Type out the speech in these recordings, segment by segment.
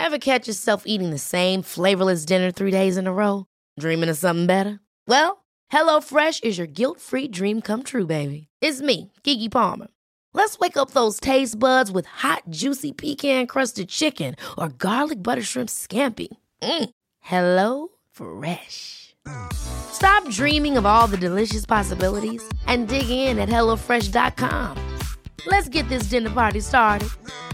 Ever catch yourself eating the same flavorless dinner 3 days in a row? Dreaming of something better? Well, HelloFresh is your guilt-free dream come true, baby. It's me, Keke Palmer. Let's wake up those taste buds with hot, juicy pecan-crusted chicken or garlic butter shrimp scampi. Hello Fresh. Stop dreaming of all the delicious possibilities and dig in at HelloFresh.com. Let's get this dinner party started.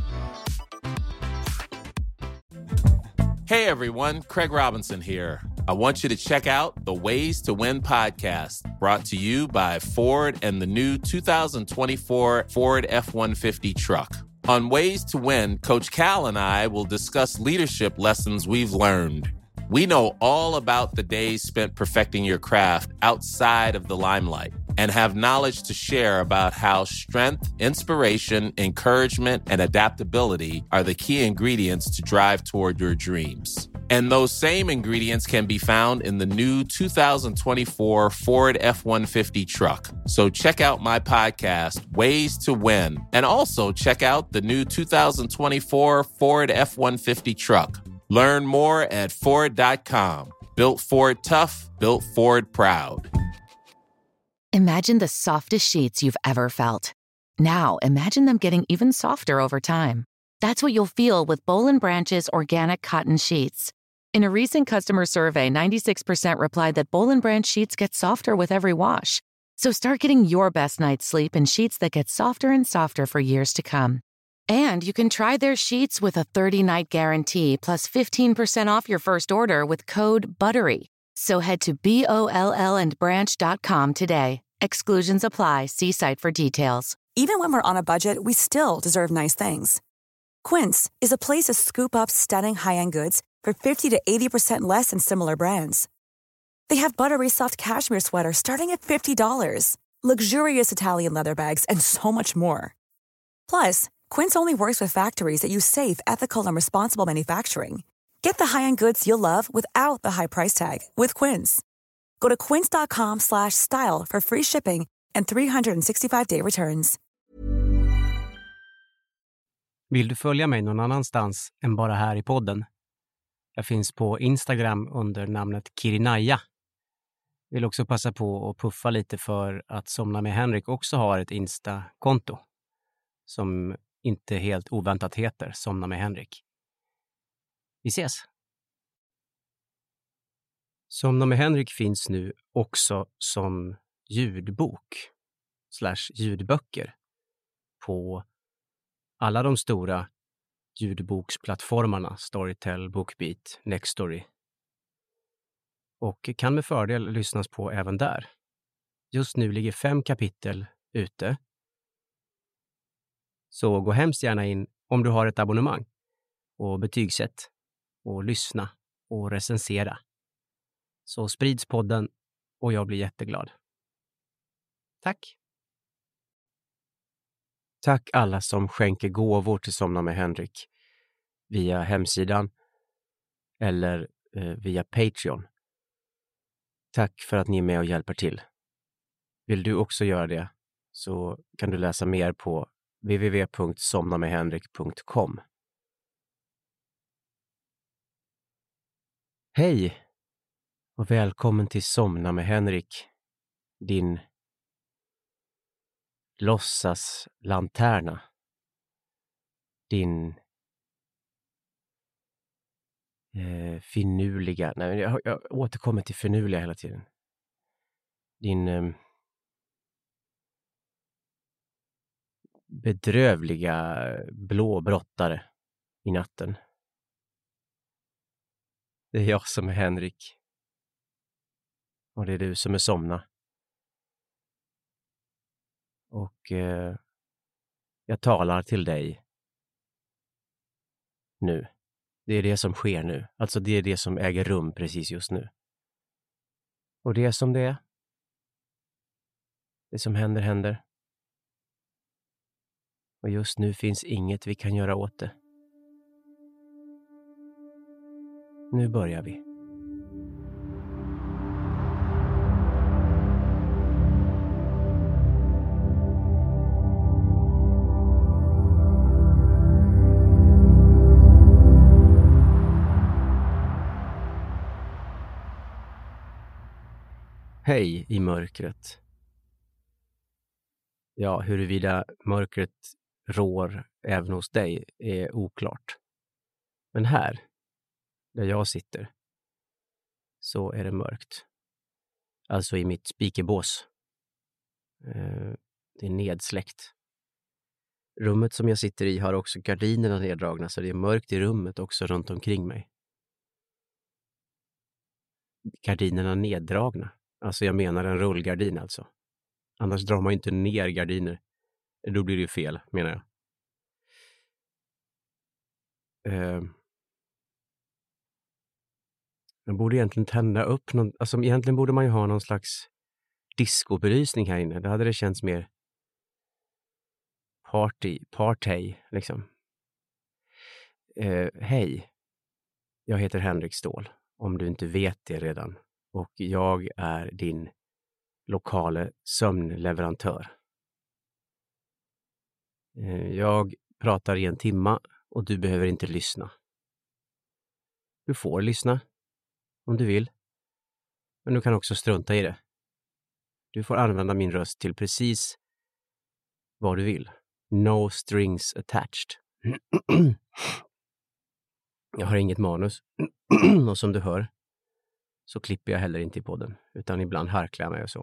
Hey everyone, Craig Robinson here. I want you to check out the Ways to Win podcast, brought to you by Ford and the new 2024 Ford F-150 truck. On Ways to Win, Coach Cal and I will discuss leadership lessons we've learned. We know all about the days spent perfecting your craft outside of the limelight and have knowledge to share about how strength, inspiration, encouragement, and adaptability are the key ingredients to drive toward your dreams. And those same ingredients can be found in the new 2024 Ford F-150 truck. So check out my podcast, Ways to Win, and also check out the new 2024 Ford F-150 truck. Learn more at Ford.com. Built Ford tough, built Ford proud. Imagine the softest sheets you've ever felt. Now imagine them getting even softer over time. That's what you'll feel with Boll & Branch's organic cotton sheets. In a recent customer survey, 96% replied that Boll & Branch sheets get softer with every wash. So start getting your best night's sleep in sheets that get softer and softer for years to come. And you can try their sheets with a 30-night guarantee plus 15% off your first order with code BUTTERY. So head to BOLLandbranch.com today. Exclusions apply. See site for details. Even when we're on a budget, we still deserve nice things. Quince is a place to scoop up stunning high-end goods for 50 to 80% less than similar brands. They have buttery soft cashmere sweaters starting at $50, luxurious Italian leather bags, and so much more. Plus, Quince only works with factories that use safe, ethical, and responsible manufacturing. Get the high-end goods you'll love without the high price tag with Quince. Go to quince.com/style for free shipping and 365-day returns. Vill du följa mig någon annanstans än bara här i podden? Jag finns på Instagram under namnet Kirinaya. Vill också passa på att puffa lite för att Somna med Henrik också har ett Insta-konto som inte helt oväntat heter Somna med Henrik. Vi ses! Somna med Henrik finns nu också som ljudbok / ljudböcker på alla de stora ljudboksplattformarna Storytel, Bookbeat, Nextory. Och kan med fördel lyssnas på även där. Just nu ligger 5 kapitel ute. Så gå hemskt gärna in om du har ett abonnemang och betygsätt och lyssna och recensera. Så sprids podden och jag blir jätteglad. Tack! Tack alla som skänker gåvor till Somna med Henrik via hemsidan eller via Patreon. Tack för att ni är med och hjälper till. Vill du också göra det så kan du läsa mer på www.somnamedhenrik.com. Hej och välkommen till Somna med Henrik, din låtsaslanterna, din finurliga, nej jag återkommer till finurliga hela tiden, din bedrövliga blåbrottare i natten. Det är jag som är Henrik. Och det är du som är Somna. Och jag talar till dig nu. Det är det som sker nu. Alltså det är det som äger rum precis just nu. Och det är som det är. Det som händer, händer. Och just nu finns inget vi kan göra åt det. Nu börjar vi. Hej i mörkret. Ja, huruvida mörkret rår även hos dig är oklart. Men här, där jag sitter, så är det mörkt. Alltså i mitt spikerbås. Det är nedsläckt. Rummet som jag sitter i har också gardinerna neddragna, så det är mörkt i rummet också runt omkring mig. Gardinerna neddragna. Alltså jag menar en rullgardin alltså. Annars drar man ju inte ner gardiner. Då blir det ju fel, menar jag. Man borde egentligen tända upp någon, alltså egentligen borde man ju ha någon slags discobelysning här inne. Då hade det känts mer party liksom. Hej. Jag heter Henrik Ståhl, om du inte vet det redan. Och jag är din lokale sömnleverantör. Jag pratar i 1 timme och du behöver inte lyssna. Du får lyssna om du vill. Men du kan också strunta i det. Du får använda min röst till precis vad du vill. No strings attached. Jag har inget manus. Och som du hör så klipper jag heller inte i podden. Utan ibland harklar jag mig och så.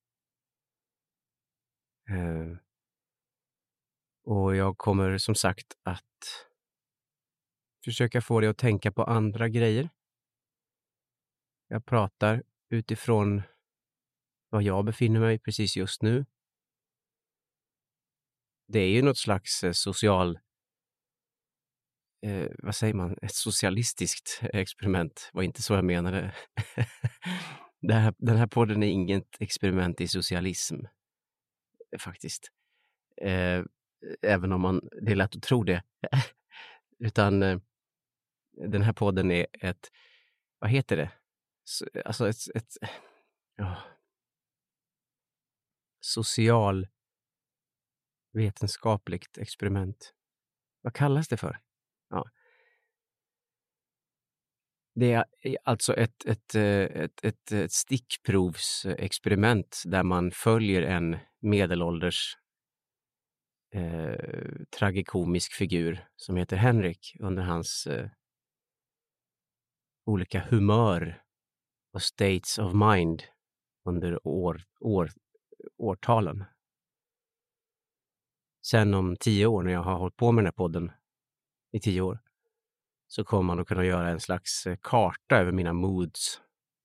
Och jag kommer som sagt att försöka få dig att tänka på andra grejer. Jag pratar utifrån var jag befinner mig precis just nu. Det är ju något slags vad säger man? Ett socialistiskt experiment. Var inte så jag menade. Den här podden är inget experiment i socialism. Faktiskt. Även om det är lätt att tro det. Utan den här podden är ett, vad heter det? Alltså ett socialvetenskapligt experiment. Vad kallas det för? Ja. Det är alltså ett stickprovsexperiment där man följer en medelålders tragikomisk figur som heter Henrik under hans olika humör och states of mind under årtalen. Sen om 10 år, när jag har hållit på med den här podden i 10 år, så kommer man att kunna göra en slags karta över mina moods.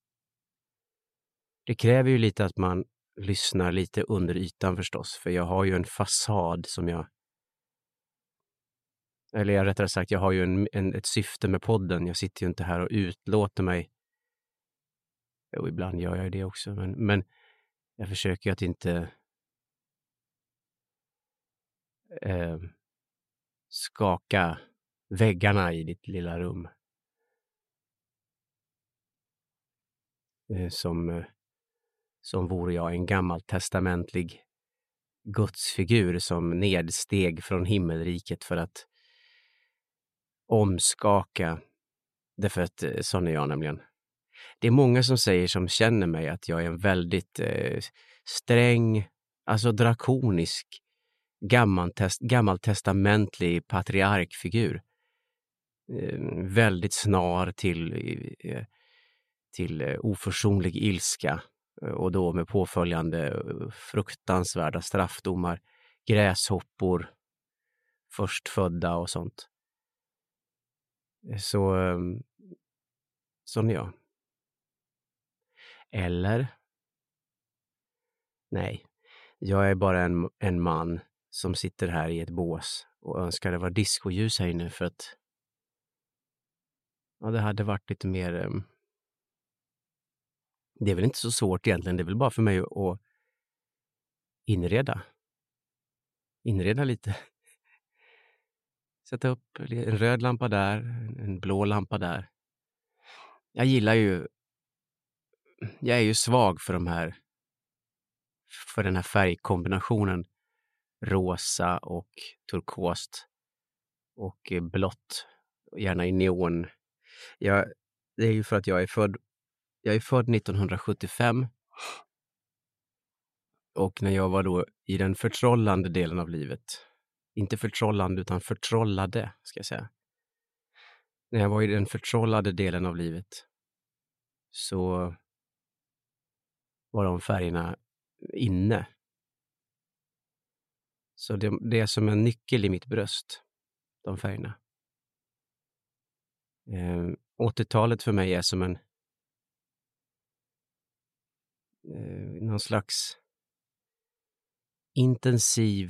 Det kräver ju lite att man lyssnar lite under ytan förstås, för jag har ju en fasad som jag rättare sagt, jag har ju ett syfte med podden. Jag sitter ju inte här och utlåter mig. Jo, ibland gör jag det också, men jag försöker att inte skaka väggarna i ditt lilla rum. Som vore jag en gammaltestamentlig gudsfigur som nedsteg från himmelriket för att omskaka. Därför att sån är jag nämligen. Det är många som säger, som känner mig, att jag är en väldigt sträng, alltså drakonisk, gammaltestamentlig patriarkfigur. Väldigt snar till oförsonlig ilska, och då med påföljande fruktansvärda straffdomar, gräshoppor, förstfödda och sånt. Sån är jag. Eller? Nej, jag är bara en man som sitter här i ett bås och önskar det var discoljus här inne, för att det hade varit lite mer. Det är väl inte så svårt egentligen, det är väl bara för mig att inreda lite. Sätta upp en röd lampa där, en blå lampa där. Jag är ju svag för den här färgkombinationen rosa och turkost och blått, gärna i neon. Det är ju för att jag är född 1975, Och när jag var då i den förtrollande delen av livet, inte förtrollande utan förtrollade ska jag säga. När jag var i den förtrollade delen av livet så var de färgerna inne. Så det är som en nyckel i mitt bröst, de färgerna. 80-talet för mig är som en någon slags intensiv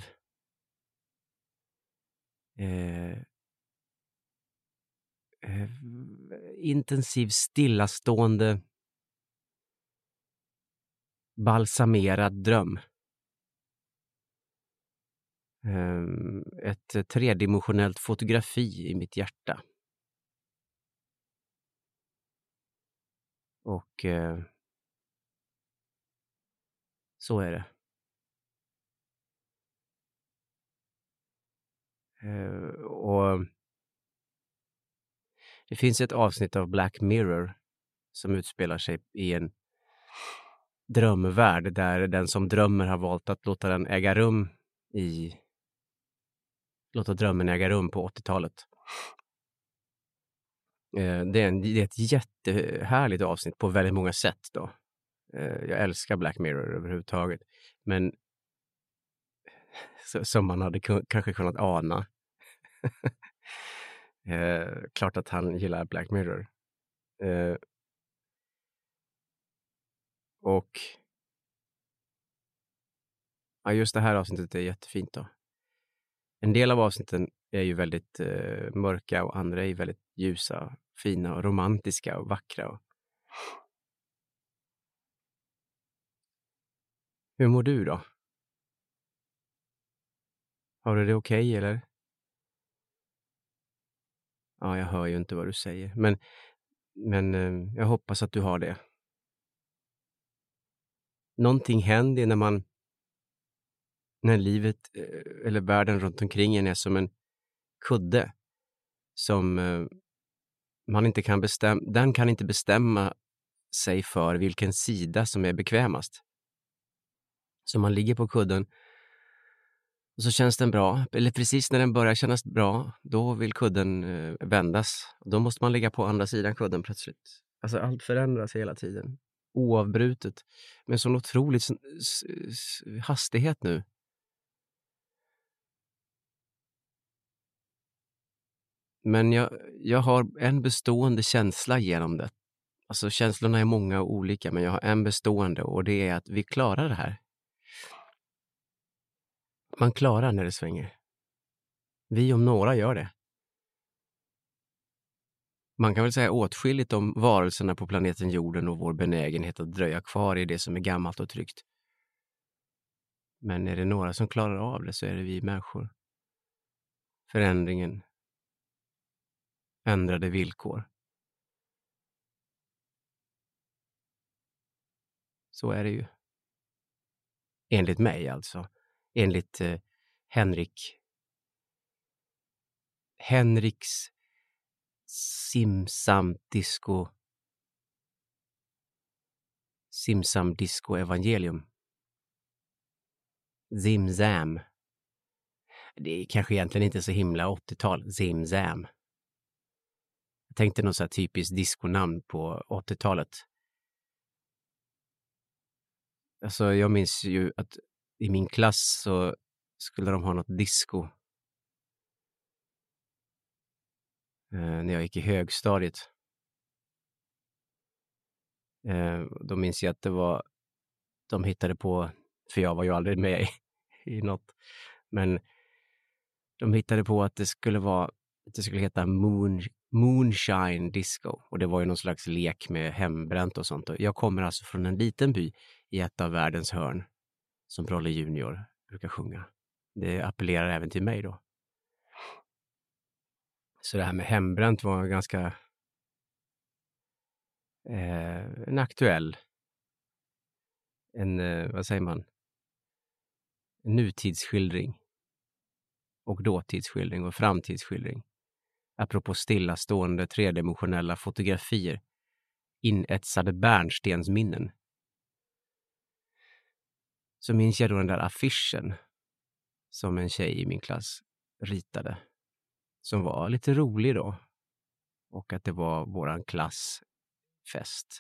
stillastående balsamerad dröm. Ett tredimensionellt fotografi i mitt hjärta. Och så är det. Och det finns ett avsnitt av Black Mirror som utspelar sig i en drömvärld där den som drömmer har valt att låta drömmen äga rum på 80-talet. Det är ett jättehärligt avsnitt på väldigt många sätt då. Jag älskar Black Mirror överhuvudtaget. Men som man hade kanske kunnat ana. Klart att han gillar Black Mirror. Och ja, just det här avsnittet är jättefint då. En del av avsnitten är ju väldigt mörka och andra är väldigt ljusa, fina och romantiska och vackra. Hur mår du då? Har du det okej, eller? Ja, jag hör ju inte vad du säger. Men jag hoppas att du har det. Någonting händer när livet eller världen runt omkring en är som en kudde som man inte kan bestämma. Den kan inte bestämma sig för vilken sida som är bekvämast. Så man ligger på kudden och så känns den bra. Eller precis när den börjar kännas bra, då vill kudden vändas. Då måste man ligga på andra sidan kudden plötsligt. Alltså allt förändras hela tiden. Oavbrutet. Men så otroligt hastighet nu. Men jag har en bestående känsla genom det. Alltså känslorna är många och olika, men jag har en bestående och det är att vi klarar det här. Man klarar när det svänger. Vi om några gör det. Man kan väl säga åtskilligt om varelserna på planeten jorden och vår benägenhet att dröja kvar i det som är gammalt och tryggt. Men är det några som klarar av det så är det vi människor. Förändringen. Ändrade villkor. Så är det ju. Enligt mig alltså. Enligt Henriks Simsam Disco Evangelium. Zimzam. Det är kanske egentligen inte så himla 80-tal. Zimzam. Jag tänkte något så här typiskt diskonamn på 80-talet. Alltså jag minns ju att i min klass så skulle de ha något disco. När jag gick i högstadiet. Då minns jag att det var de hittade på, för jag var ju aldrig med i något, men de hittade på att det skulle heta Moonshine Disco, och det var ju någon slags lek med hembränt och sånt. Jag kommer alltså från en liten by i ett av världens hörn som Brolle Junior brukar sjunga. Det appellerar även till mig då. Så det här med hembränt var ganska en aktuell, vad säger man? En nutidsskildring och dåtidsskildring och framtidsskildring. Apropå stillastående tredimensionella fotografier, inetsade bärnstensminnen. så minns jag då den där affischen som en tjej i min klass ritade. Som var lite rolig då. Och att det var våran klassfest.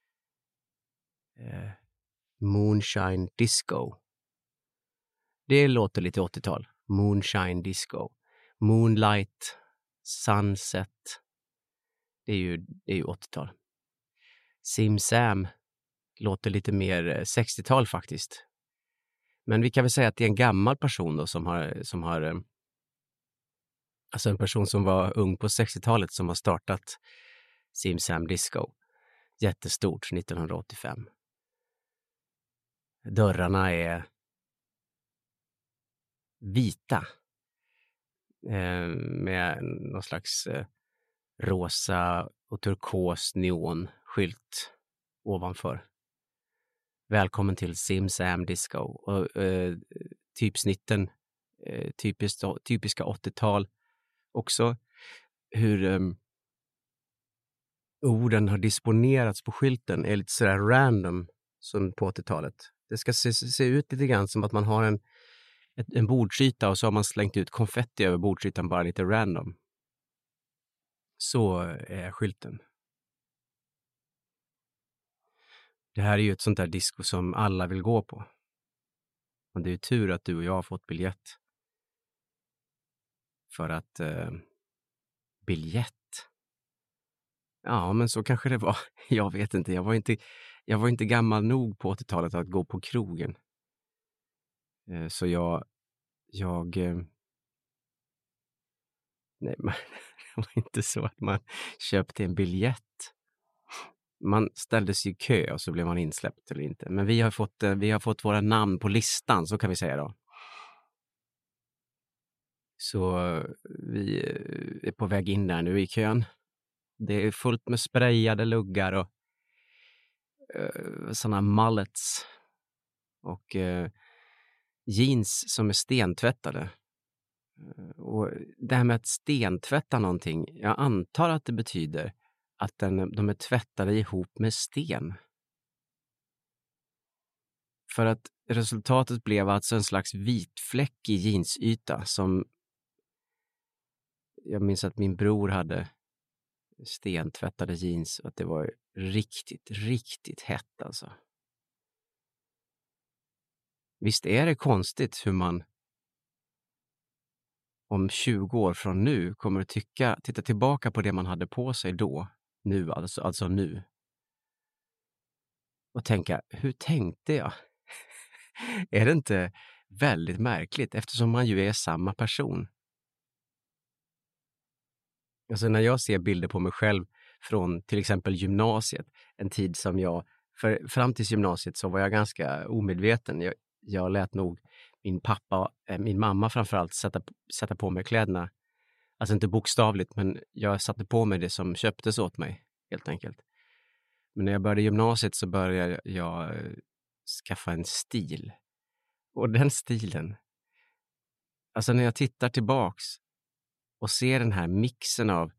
Moonshine Disco. Det låter lite 80-tal. Moonshine Disco. Moonlight. Sunset. Det är ju 80-tal. Sim Sam låter lite mer 60-tal faktiskt. Men vi kan väl säga att det är en gammal person då som har alltså en person som var ung på 60-talet som har startat Sim Sam Disco. Jättestort 1985. Dörrarna är vita. Med någon slags rosa och turkos neonskylt ovanför. Välkommen till Sim Sam Disco. Och typsnitten, typiska 80-tal. Också hur orden har disponerats på skylten är lite sådär random som på 80-talet. Det ska se ut lite grann som att man har en bordsyta och så har man slängt ut konfetti över bordsytan bara lite random. Så är skylten. Det här är ju ett sånt där disco som alla vill gå på. Och det är ju tur att du och jag har fått biljett. För att biljett. Ja, men så kanske det var. Jag vet inte. Jag var inte gammal nog på 80-talet att gå på krogen. Så nej, men det var inte så att man köpte en biljett. Man ställde sig i kö och så blev man insläppt eller inte. Men vi har fått våra namn på listan, så kan vi säga då. Så vi är på väg in där nu i kön. Det är fullt med sprayade luggar och sådana mullets. Och jeans som är stentvättade. Och det här med att stentvätta någonting, jag antar att det betyder att de är tvättade ihop med sten. För att resultatet blev alltså en slags vitfläck i jeansyta som jag minns att min bror hade stentvättade jeans och att det var riktigt, riktigt hett alltså. Visst är det konstigt hur man om 20 år från nu kommer att titta tillbaka på det man hade på sig då, nu alltså nu. Och tänka, hur tänkte jag? Är det inte väldigt märkligt eftersom man ju är samma person? Alltså när jag ser bilder på mig själv från till exempel gymnasiet, en tid som fram till gymnasiet så var jag ganska omedveten. Jag lät nog min mamma framförallt sätta på mig kläderna. Alltså inte bokstavligt, men jag satte på mig det som köptes åt mig, helt enkelt. Men när jag började gymnasiet så började jag skaffa en stil. Och den stilen, alltså när jag tittar tillbaks och ser den här mixen av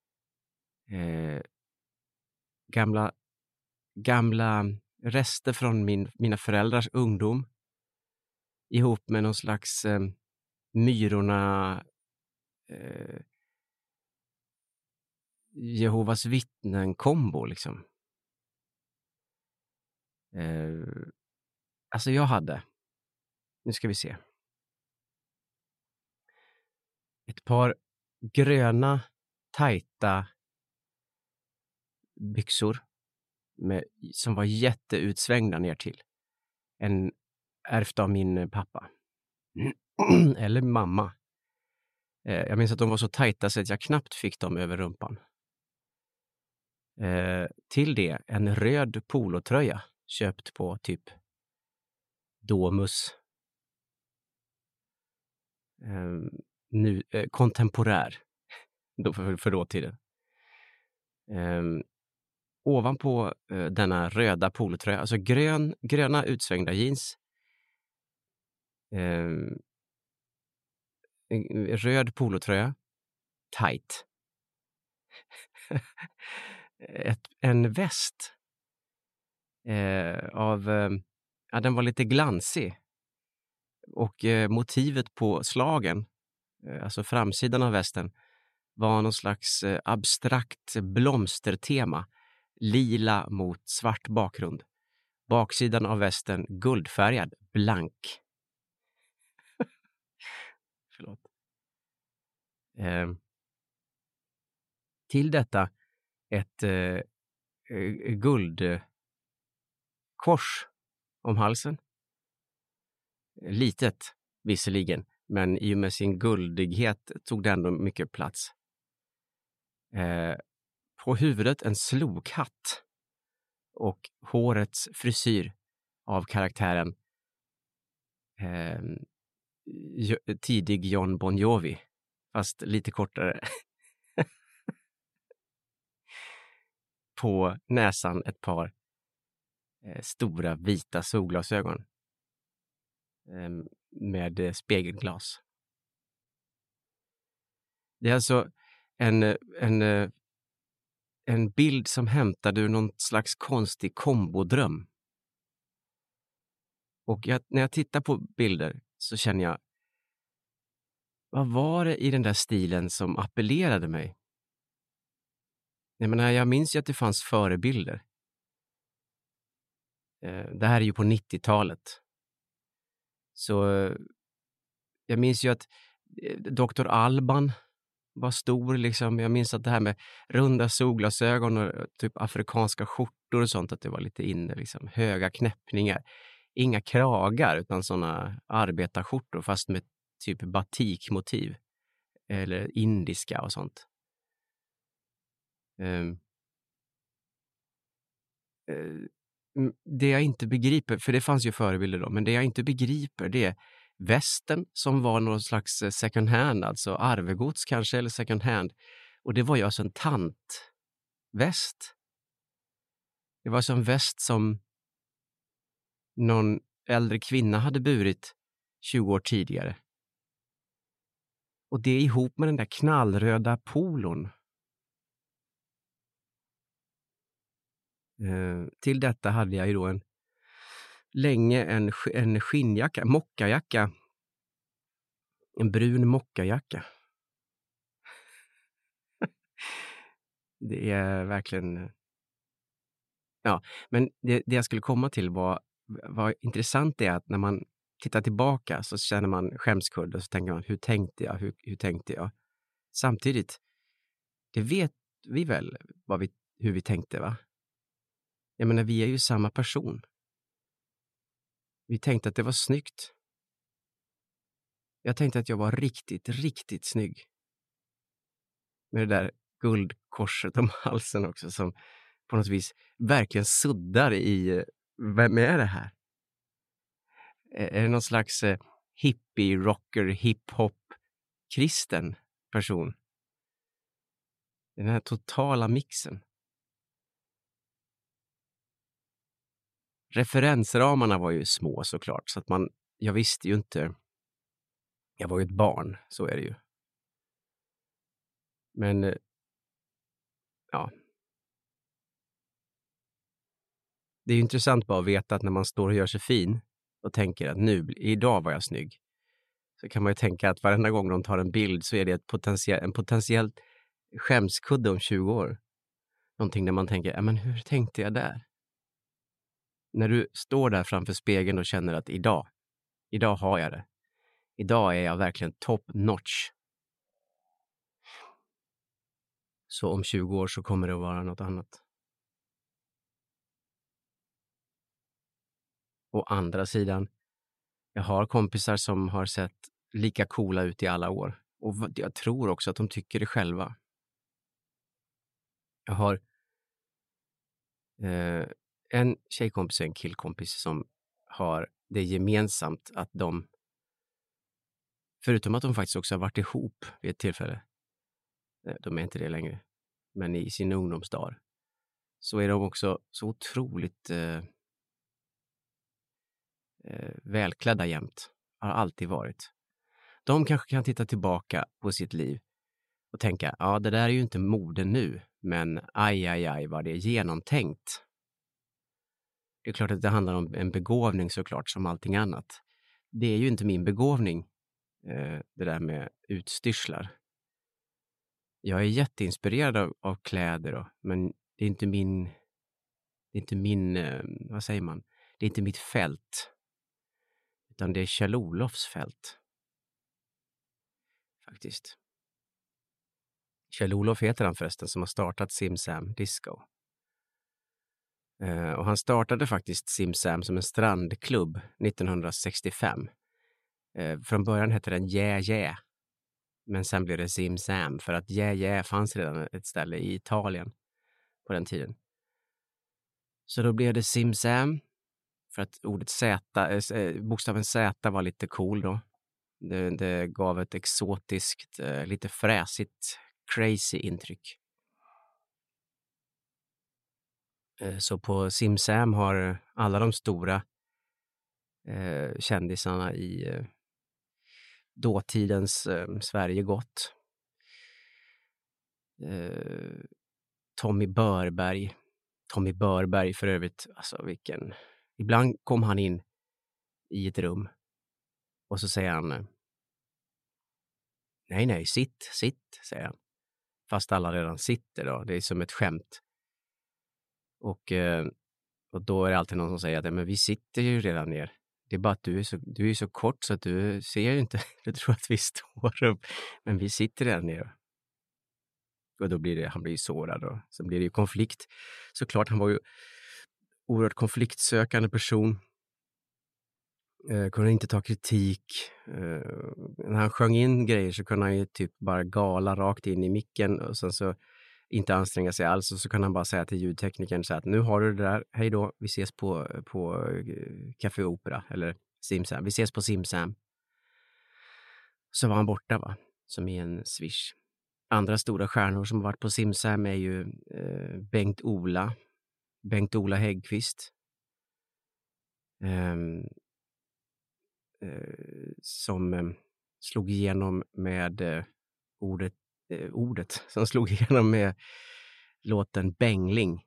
gamla rester från mina föräldrars ungdom ihop med någon slags Myrorna Jehovas vittnen-kombo liksom. Alltså nu ska vi se. Ett par gröna, tajta byxor som var jätteutsvängda ner till. En ärvt av min pappa. Eller mamma. Jag minns att de var så tajta så att jag knappt fick dem över rumpan. Till det en röd polotröja köpt på typ Domus. Kontemporär då för dåtiden. Ovanpå denna röda polotröja, alltså gröna utsvängda jeans, röd polotröja, tight. En väst av Ja, den var lite glansig. Och motivet på slagen, alltså framsidan av västen, var någon slags abstrakt blomstertema. Lila mot svart bakgrund. Baksidan av västen guldfärgad, blank. Förlåt. Till detta ett guldkors om halsen. Litet visserligen, men i och med sin guldighet tog det ändå mycket plats. På huvudet en slokhatt och hårets frisyr av karaktären tidig John Bon Jovi, fast lite kortare. På näsan ett par stora vita solglasögon med spegelglas. Det är alltså en bild som hämtade ur någon slags konstig kombodröm. Och när jag tittar på bilder så känner jag, vad var det i den där stilen som appellerade mig? Jag minns ju att det fanns förebilder. Det här är ju på 90-talet. Så jag minns ju att Dr. Alban var stor liksom. Jag minns att det här med runda solglasögon och typ afrikanska skjortor och sånt, att det var lite inne liksom. Höga knäppningar. Inga kragar utan såna arbetarskjortor fast med typ batikmotiv. Eller indiska och sånt. Det jag inte begriper, för det fanns ju förebilder då, men det jag inte begriper det är västen som var någon slags second hand, alltså arvegods kanske, eller second hand. Och det var ju alltså en tantväst. Det var alltså en väst som någon äldre kvinna hade burit 20 år tidigare. Och det är ihop med den där knallröda polon. Till detta hade jag ju då en skinnjacka, mockajacka. En brun mockajacka. Det är verkligen... Ja, men det jag skulle komma till var intressant är att när man tittar tillbaka så känner man skämskudde och så tänker man, hur tänkte jag? Hur tänkte jag? Samtidigt, det vet vi väl hur vi tänkte, va? Jag menar, vi är ju samma person. Vi tänkte att det var snyggt. Jag tänkte att jag var riktigt, riktigt snygg. Med det där guldkorset om halsen också som på något vis verkligen suddar i, vem är det här? Är det någon slags hippie, rocker, hiphop, kristen person? Den här totala mixen. Referensramarna var ju små såklart, så att jag visste ju inte. Jag var ju ett barn, så är det ju. Men ja. Det är ju intressant bara att veta att när man står och gör sig fin och tänker att idag var jag snygg. Så kan man ju tänka att varenda gång de tar en bild så är det en potentiellt skämskudde om 20 år. Någonting där man tänker, men hur tänkte jag där? När du står där framför spegeln och känner att idag har jag det. Idag är jag verkligen top notch. Så om 20 år så kommer det att vara något annat. Å andra sidan, jag har kompisar som har sett lika coola ut i alla år. Och jag tror också att de tycker det själva. Jag har en tjejkompis och en killkompis som har det gemensamt att de, förutom att de faktiskt också har varit ihop vid ett tillfälle, de är inte det längre, men i sin ungdomsdag, så är de också så otroligt välklädda jämt. Har alltid varit. De kanske kan titta tillbaka på sitt liv och tänka, ja, det där är ju inte mode nu, men aj vad det är genomtänkt. Det är klart att det handlar om en begåvning såklart som allting annat. Det är ju inte min begåvning, det där med utstyrslar. Jag är jätteinspirerad av kläder, men det är inte min, vad säger man? Det är inte mitt fält. Utan det är Kjell-Olofs fält. Faktiskt. Kjell-Olof heter han förresten, som har startat Sim Sam Disco. Och han startade faktiskt Sim Sam som en strandklubb 1965. Från början hette den Yeah. Men sen blev det Sim Sam för att Yeah fanns redan ett ställe i Italien på den tiden. Så då blev det Sim Sam för att ordet bokstaven Z var lite cool då. Det gav ett exotiskt, lite fräsigt, crazy intryck. Så på Sim Sam har alla de stora kändisarna i dåtidens Sverige gått. Tommy Börberg för övrigt, alltså ibland kom han in i ett rum och så säger han nej, sitt, säger han. Fast alla redan sitter då, det är som ett skämt. Och då är det alltid någon som säger att men vi sitter ju redan ner. Det är bara att du är så kort så att du ser ju inte. Du tror att vi står upp. Men vi sitter redan ner. Och då han blir ju sårad. Och så blir det ju konflikt. Såklart, han var ju oerhört konfliktsökande person. Kunde inte ta kritik. När han sjöng in grejer så kunde han ju typ bara gala rakt in i micken. Och sen så inte anstränga sig alls, och så kan han bara säga till ljudteknikern så att nu har du det där, hej då, vi ses på Café Opera eller Sim Sam, vi ses på Sim Sam. Så var han borta, va, som i en swish. Andra stora stjärnor som har varit på Sim Sam är ju Bengt-Ola Häggkvist, som slog igenom med ordet som slog igenom med låten Bängling.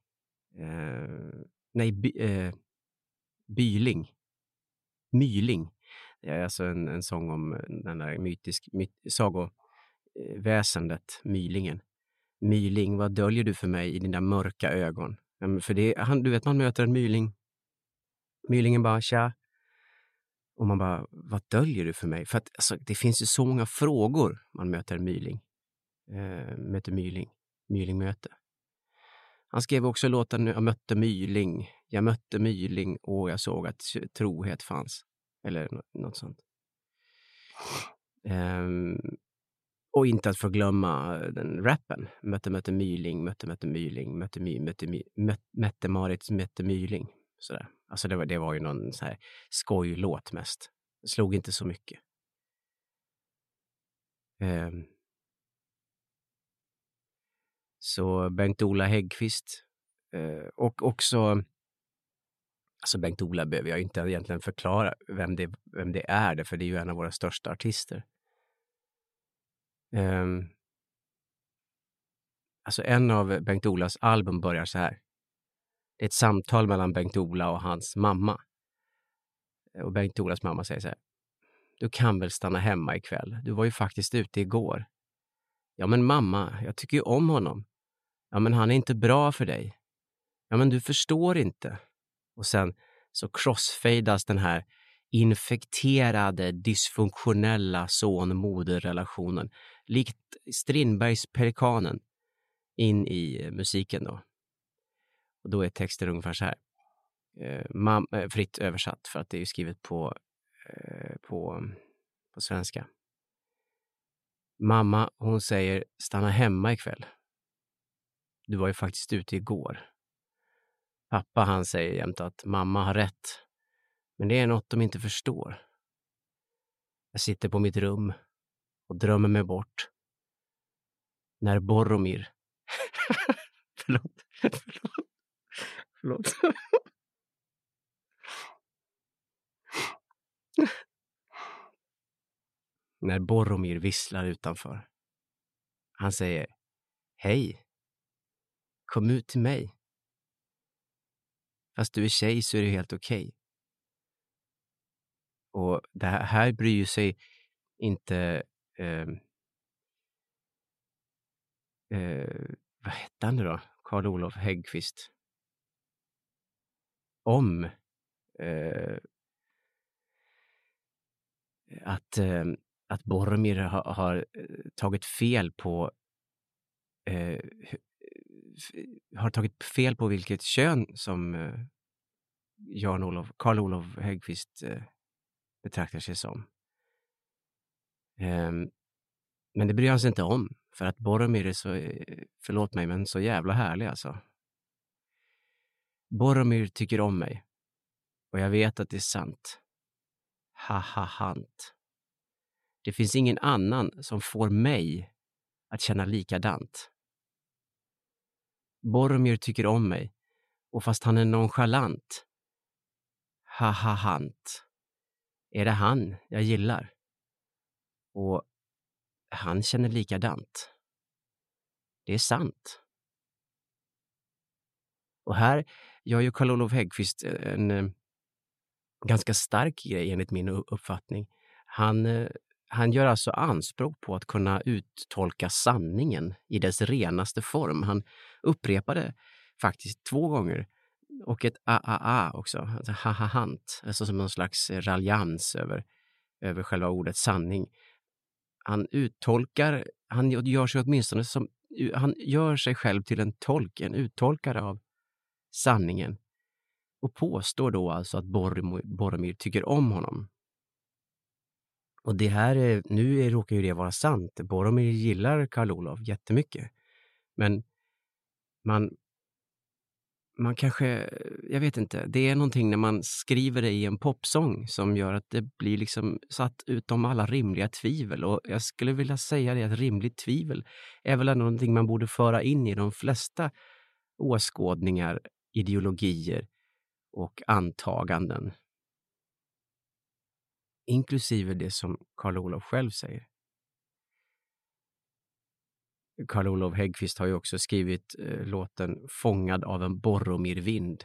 Myling. Det är alltså en sång om den där sagoväsendet, Mylingen. Myling, vad döljer du för mig i dina mörka ögon? För du vet, man möter en myling. Mylingen bara, tja. Och man bara, vad döljer du för mig? För att alltså, det finns ju så många frågor man möter en myling. Mylingmöte. Han skrev också låten Jag mötte myling och jag såg att trohet fanns. Eller något sånt. Och inte att förglömma den rappen. Mötte myling, mötte myling. Sådär. Alltså det var ju någon så här skojlåt mest. Det slog inte så mycket. Så Bengt-Ola Häggkvist och också, alltså Bengt-Ola behöver jag inte egentligen förklara vem det är, för det är ju en av våra största artister. Alltså en av Bengt-Olas album börjar så här. Det är ett samtal mellan Bengt-Ola och hans mamma. Och Bengt-Olas mamma säger så här: du kan väl stanna hemma ikväll? Du var ju faktiskt ute igår. Ja men mamma, jag tycker ju om honom. Ja men han är inte bra för dig. Ja men du förstår inte. Och sen så crossfadas den här infekterade, dysfunktionella son-moder-relationen likt Strindbergs Pelikanen in i musiken då. Och då är texten ungefär så här. Fritt översatt, för att det är ju skrivet på svenska. Mamma, hon säger stanna hemma ikväll. Du var ju faktiskt ute igår. Pappa, han säger jämt att mamma har rätt. Men det är något de inte förstår. Jag sitter på mitt rum och drömmer mig bort. När Boromir... Förlåt. När Boromir visslar utanför. Han säger: hej, kom ut till mig. Fast du är tjej så är det helt okej. Och det här bryr sig inte vad hette han nu då? Karl Olof Häggkvist. Om att Boromir har tagit fel på vilket kön som Karl Olof Häggkvist betraktar sig som. Men det bryr han sig inte om, för att Boromir är så, förlåt mig, men så jävla härlig alltså. Boromir tycker om mig, och jag vet att det är sant. Hant. Det finns ingen annan som får mig att känna likadant. Boromir tycker om mig, och fast han är nonchalant, hant, är det han jag gillar. Och han känner likadant. Det är sant. Och här gör ju Karl Olof Häggkvist en ganska stark grej enligt min uppfattning. Han gör alltså anspråk på att kunna uttolka sanningen i dess renaste form. Han upprepade faktiskt 2 gånger, och ett också, alltså hant, alltså som någon slags raljans över själva ordet sanning. Han gör sig själv till en uttolkare av sanningen, och påstår då alltså att Boromir tycker om honom. Och det här, nu råkar ju det vara sant. Boromir gillar Karl Olof jättemycket. Men man kanske, jag vet inte, det är någonting när man skriver det i en popsång som gör att det blir liksom satt utom alla rimliga tvivel. Och jag skulle vilja säga det, att rimligt tvivel är väl någonting man borde föra in i de flesta åskådningar, ideologier och antaganden. Inklusive det som Karl Olof själv säger. Karl Olof Häggkvist har ju också skrivit låten Fångad av en Boromirvind.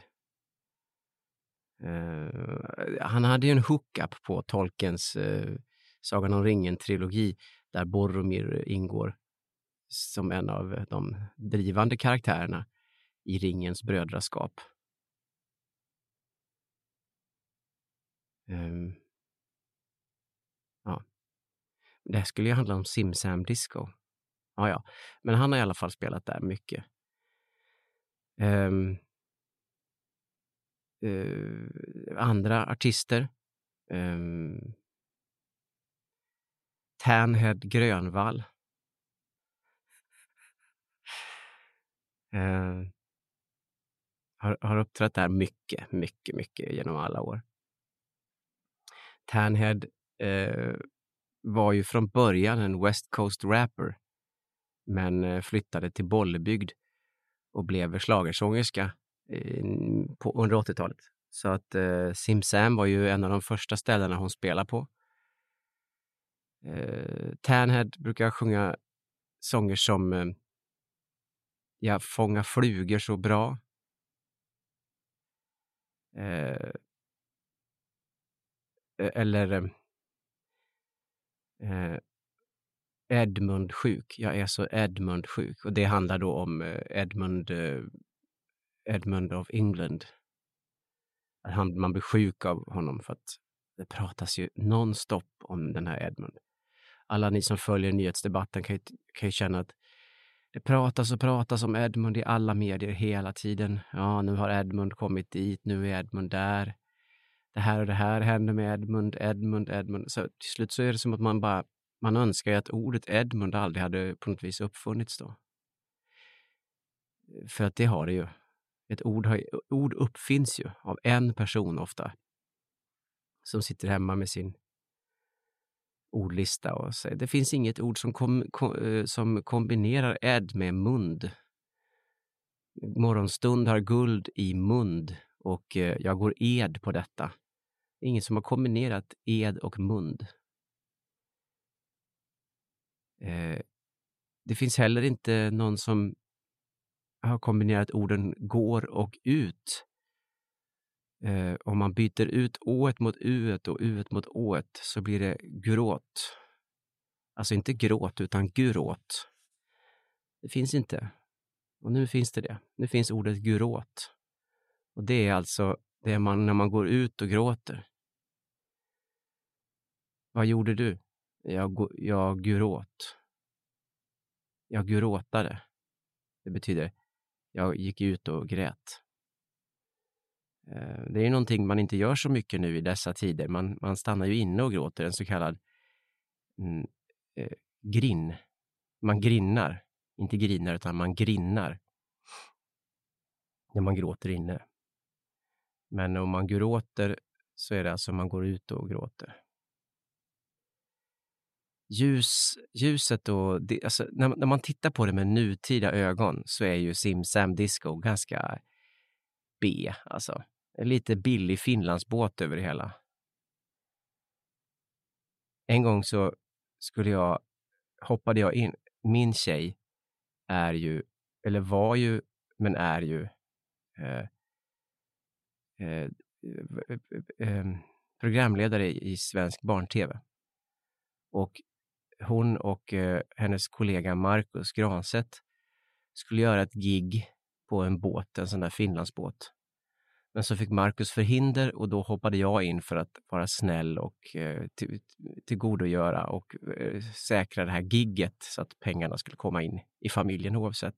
Han hade ju en hookup på Tolkiens Sagan om ringen-trilogi, där Boromir ingår som en av de drivande karaktärerna i ringens brödraskap. Ja. Det här skulle ju handla om Simsam Disco. Ja. Men han har i alla fall spelat där mycket. Andra artister. Tanhead Grönvall. Har uppträtt där mycket genom alla år. Tanhead var ju från början en West Coast rapper, men flyttade till Bollebygd och blev schlagersångerska under 80-talet. Så att Simsam var ju en av de första ställena hon spelade på. Tanhead brukar sjunga sånger som Jag fångar flugor så bra. Eller Edmund sjuk. Jag är så Edmund sjuk. Och det handlar då om Edmund of England. Att man blir sjuk av honom, för att det pratas ju nonstop om den här Edmund. Alla ni som följer nyhetsdebatten kan ju känna att det pratas om Edmund i alla medier hela tiden. Ja, nu har Edmund kommit dit, nu är Edmund där. Det här och det här händer med Edmund. Så till slut så är det som att man önskar ju att ordet Edmund aldrig hade på något vis uppfunnits då. För att det har det ju. Ett ord uppfinns ju av en person ofta, som sitter hemma med sin ordlista och säger det finns inget ord som kombinerar Ed med mund. Morgonstund har guld i mund, och jag går ed på detta. Ingen som har kombinerat ed och mund. Det finns heller inte någon som har kombinerat orden går och ut. om man byter ut ået mot uet och uet mot ået så blir det gråt. Alltså inte gråt utan gråt. Det finns inte. Och nu finns det. Nu finns ordet gråt. Och det är alltså det man när man går ut och gråter. Vad gjorde du? Jag gråt. Jag gråtade. Det betyder jag gick ut och grät. Det är någonting man inte gör så mycket nu i dessa tider. Man stannar ju inne och gråter, en så kallad grin. Man grinnar. Inte grinar utan man grinnar. När man gråter inne. Men om man gråter så är det alltså man går ut och gråter. Ljuset och alltså, när man tittar på det med nutida ögon så är ju Sim Sam Disco ganska B, alltså en lite billig Finlandsbåt över det hela. En gång så hoppade jag in, min tjej är ju, eller var ju, men är ju programledare i svensk barn-tv. Och hon och hennes kollega Marcus Granstedt skulle göra ett gig på en båt, en sån där Finlandsbåt. Men så fick Marcus förhinder och då hoppade jag in för att vara snäll och tillgodogöra och säkra det här gigget så att pengarna skulle komma in i familjen oavsett.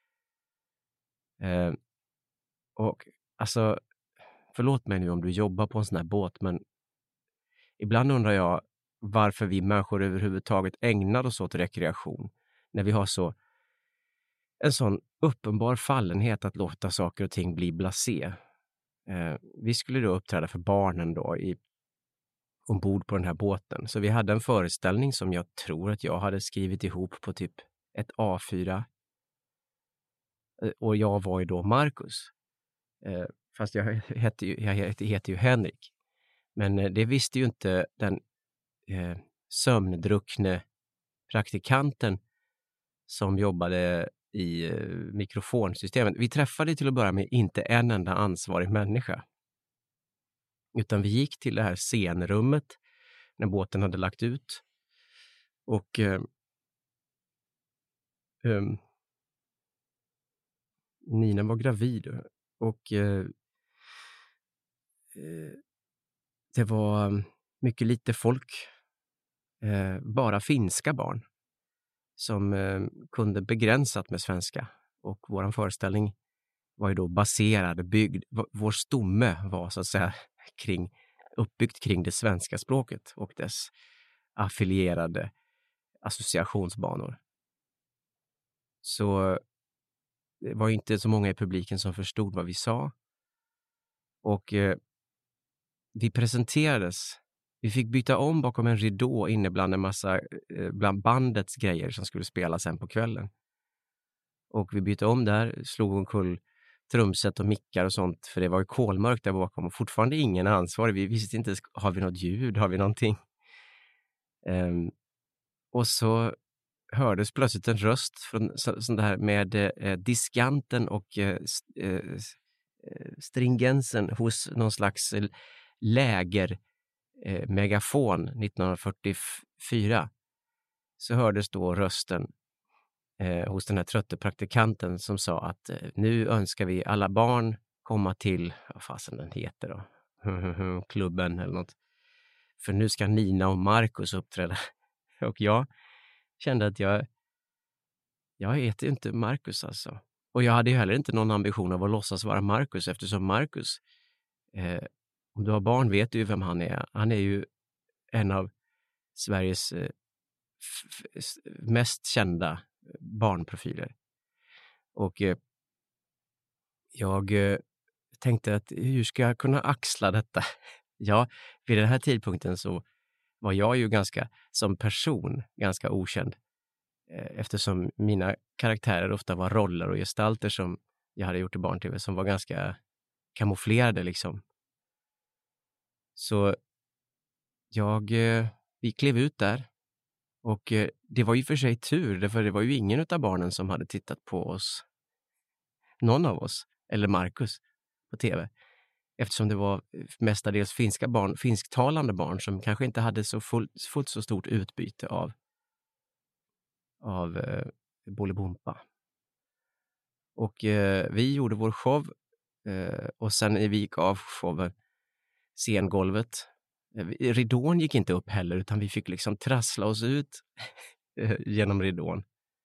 Och alltså, förlåt mig nu om du jobbar på en sån här båt, men ibland undrar jag varför vi människor överhuvudtaget ägnar oss åt rekreation när vi har en sån uppenbar fallenhet att låta saker och ting bli blasé. Vi skulle då uppträda för barnen då ombord på den här båten. Så vi hade en föreställning som jag tror att jag hade skrivit ihop på typ ett A4. Och jag var ju då Marcus. Fast jag heter ju Henrik. Men det visste ju inte den sömndruckne praktikanten som jobbade i mikrofonsystemet. Vi träffade till att börja med inte en enda ansvarig människa. Utan vi gick till det här scenrummet när båten hade lagt ut. Och Nina var gravid. Och det var mycket lite folk. Bara finska barn. Som kunde begränsat med svenska. Och vår föreställning var ju då byggd. Vår stomme var så att säga uppbyggt kring det svenska språket och dess affilierade associationsbanor. Så det var inte så många i publiken som förstod vad vi sa. Och vi presenterades. Vi fick byta om bakom en ridå inne bland en massa bland bandets grejer som skulle spela sen på kvällen. Och vi bytte om där, slog omkull trumset och mickar och sånt, för det var ju kolmörkt där bakom och fortfarande ingen ansvarig. Vi visste inte, har vi något ljud, har vi någonting? Och så hördes plötsligt en röst från sån där med diskanten och stringensen hos någon slags megafon 1944. Så hördes då rösten hos den här trötte praktikanten som sa att nu önskar vi alla barn komma till, vad fasen den heter då, klubben eller något. För nu ska Nina och Marcus uppträda. Och jag kände att jag heter inte Marcus alltså. Och jag hade ju heller inte någon ambition av att låtsas vara Marcus, eftersom Marcus, om du har barn vet du ju vem han är. Han är ju en av Sveriges mest kända barnprofiler. Och jag tänkte att hur ska jag kunna axla detta? Ja, vid den här tidpunkten så var jag ju som person ganska okänd. Eftersom mina karaktärer ofta var roller och gestalter som jag hade gjort i barn-tv som var ganska kamouflerade liksom. Så vi klev ut där. Och det var ju för sig tur, för det var ju ingen av barnen som hade tittat på oss. Någon av oss, eller Marcus, på tv. Eftersom det var mestadels finsktalande barn som kanske inte hade så fullt så stort utbyte av Bolibompa. Och vi gjorde vår show och sen när vi gick av showen, scengolvet, ridån gick inte upp heller, utan vi fick liksom trassla oss ut genom ridån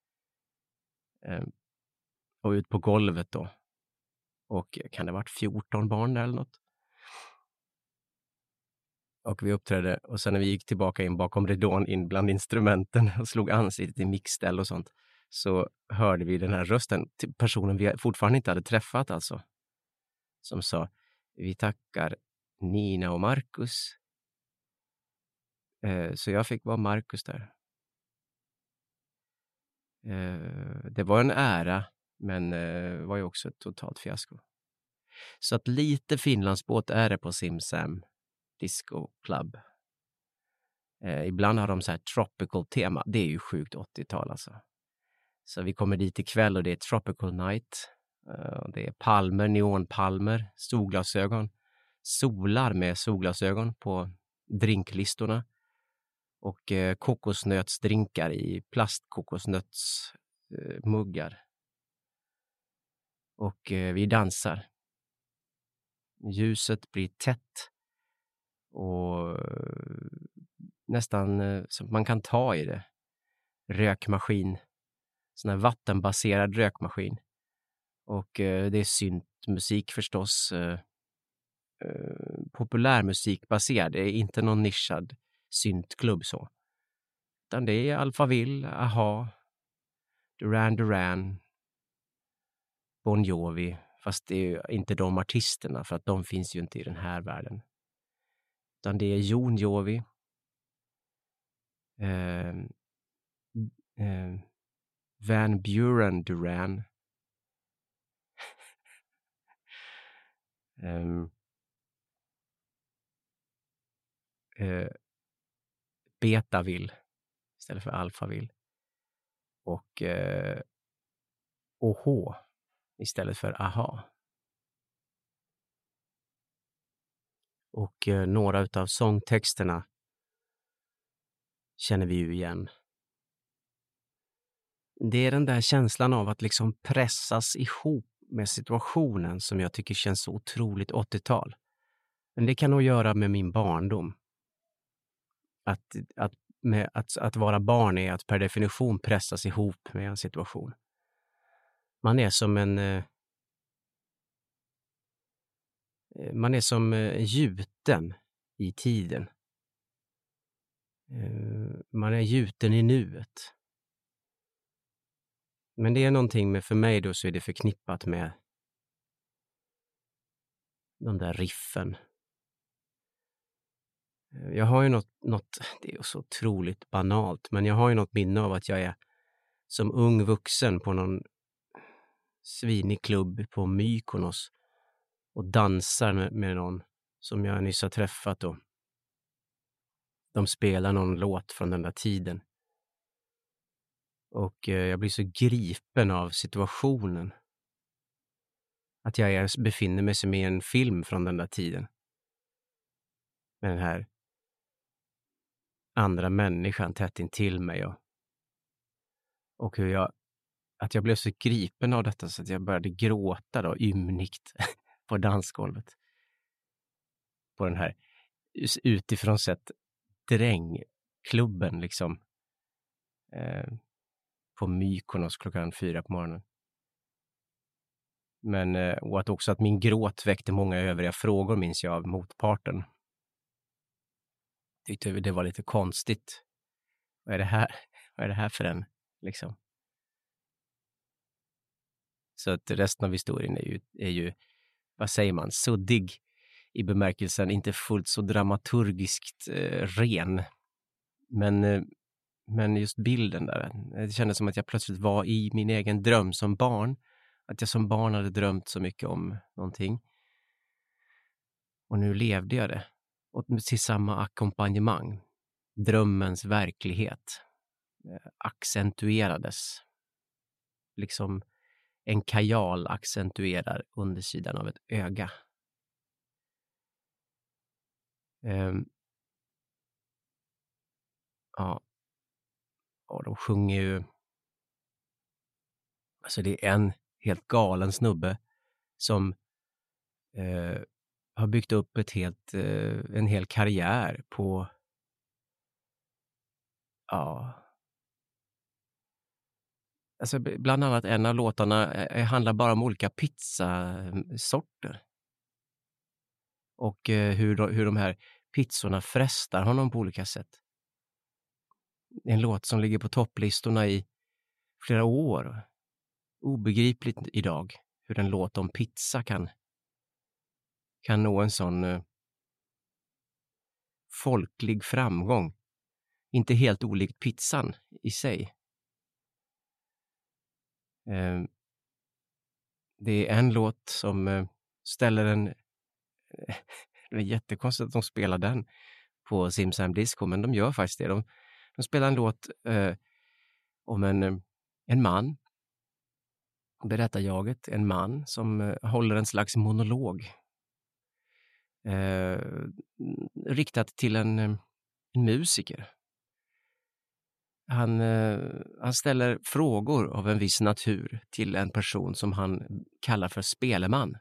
och ut på golvet då. Och kan det ha varit 14 barn där eller något? Och vi uppträdde, och sen när vi gick tillbaka in bakom ridån in bland instrumenten och slog ansiktet i mixställ och sånt, så hörde vi den här rösten till personen vi fortfarande inte hade träffat alltså. Som sa, vi tackar Nina och Marcus. Så jag fick vara Marcus där. Det var en ära, men var ju också ett totalt fiasko. Så att lite Finlandsbåt är det på Simsam Disco Club. Ibland har de så här tropical tema. Det är ju sjukt 80-tal alltså. Så vi kommer dit ikväll och det är tropical night. Det är palmer, neonpalmer, solglasögon. Solar med solglasögon på drinklistorna. Och kokosnötsdrinkar i plastkokosnötsmuggar. Och vi dansar. Ljuset blir tätt. Och nästan som man kan ta i det. Rökmaskin. Sån här vattenbaserad rökmaskin. Och det är syntmusik förstås. Populärmusikbaserad. Det är inte någon nischad syntklubb så. Utan det är Alphaville, Aha, Duran Duran, Bon Jovi. Fast det är ju inte de artisterna, för att de finns ju inte i den här världen. Utan det är Jon Jovi, Van Buren Duran, Betaville istället för Alphaville. Och OH istället för Aha. Och några utav sångtexterna känner vi ju igen. Det är den där känslan av att liksom pressas ihop med situationen som jag tycker känns så otroligt 80-tal. Men det kan nog göra med min barndom. Att vara barn är att per definition pressas ihop med en situation. Man är som gjuten i tiden. Man är gjuten i nuet. Men det är någonting med, för mig då så är det förknippat med de där riffen. Jag har ju något, det är så otroligt banalt, men jag har ju något minne av att jag är som ung vuxen på någon svinig klubb på Mykonos och dansar med någon som jag nyss har träffat och de spelar någon låt från den där tiden. Och jag blir så gripen av situationen. Att jag befinner mig som i en film från den där tiden. Med den här andra människan tätt intill mig. Och att jag blev så gripen av detta så att jag började gråta då, ymnigt på dansgolvet. På den här utifrån sett drängklubben liksom. På Mykonos klockan 4 på morgonen. Men och att min gråt väckte många övriga frågor, minns jag, av motparten. Tyckte det var lite konstigt. Vad är det här för en liksom? Så att resten av historien är ju vad säger man, suddig i bemärkelsen, inte fullt så dramaturgiskt ren. Men just bilden där, det kändes som att jag plötsligt var i min egen dröm som barn. Att jag som barn hade drömt så mycket om någonting. Och nu levde jag det. Och till samma ackompanjemang. Drömmens verklighet accentuerades. Liksom en kajal accentuerar undersidan av ett öga. Ehm, ja, och de sjunger ju... Alltså det är en helt galen snubbe som har byggt upp en hel karriär på... Ja, alltså bland annat en av låtarna handlar bara om olika pizzasorter. Och hur de här pizzorna frestar honom på olika sätt. En låt som ligger på topplistorna i flera år. Obegripligt idag hur en låt om pizza kan nå en sån folklig framgång. Inte helt olikt pizzan i sig. Det är en låt som ställer en... Det är jättekonstigt att de spelar den på Simsam Disco, men de gör faktiskt det. De spelar en låt om en man. Berättarjaget, en man som håller en slags monolog. Riktat till en musiker. Han ställer frågor av en viss natur till en person som han kallar för speleman.